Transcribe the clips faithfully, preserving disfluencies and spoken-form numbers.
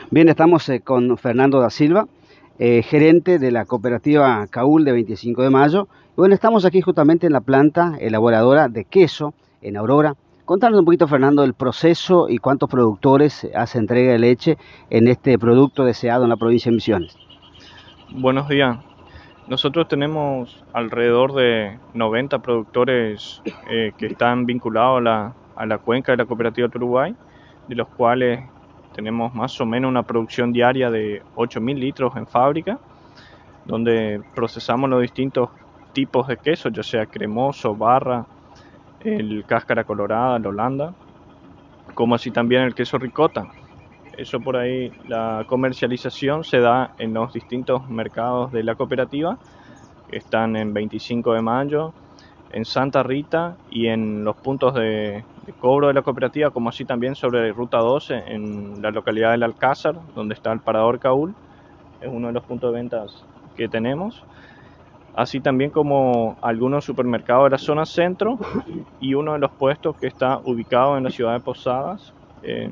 Bien, estamos eh, con Fernando da Silva, eh, gerente de la cooperativa Caúl de veinticinco de mayo. Y bueno, estamos aquí justamente en la planta elaboradora de queso en Aurora. Contanos un poquito, Fernando, el proceso y cuántos productores hace entrega de leche en este producto deseado en la provincia de Misiones. Buenos días. Nosotros tenemos alrededor de noventa productores eh, que están vinculados a la, a la cuenca de la Cooperativa de Uruguay, de los cuales tenemos más o menos una producción diaria de ocho mil litros en fábrica, donde procesamos los distintos tipos de queso, ya sea cremoso, barra, el cáscara colorada, el Holanda, como así también el queso ricota. Eso por ahí, la comercialización se da en los distintos mercados de la cooperativa, que están en veinticinco de mayo, en Santa Rita y en los puntos de, de cobro de la cooperativa, como así también sobre Ruta doce en la localidad del Alcázar, donde está el Parador Caúl, es uno de los puntos de ventas que tenemos. Así también como algunos supermercados de la zona centro y uno de los puestos que está ubicado en la ciudad de Posadas. En,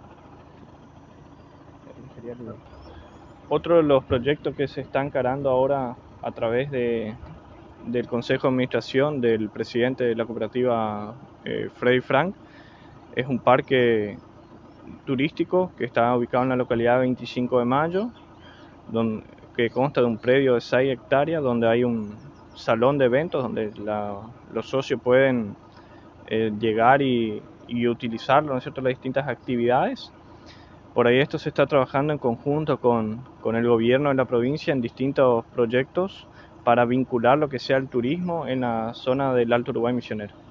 Otro de los proyectos que se está encarando ahora a través de, del Consejo de Administración del presidente de la cooperativa, eh, Freddy Frank, es un parque turístico que está ubicado en la localidad de veinticinco de mayo, donde, que consta de un predio de seis hectáreas, donde hay un salón de eventos donde la, los socios pueden eh, llegar y, y utilizarlo, ¿no es cierto?, las distintas actividades. Por ahí esto se está trabajando en conjunto con, con el gobierno de la provincia en distintos proyectos para vincular lo que sea el turismo en la zona del Alto Uruguay Misionero.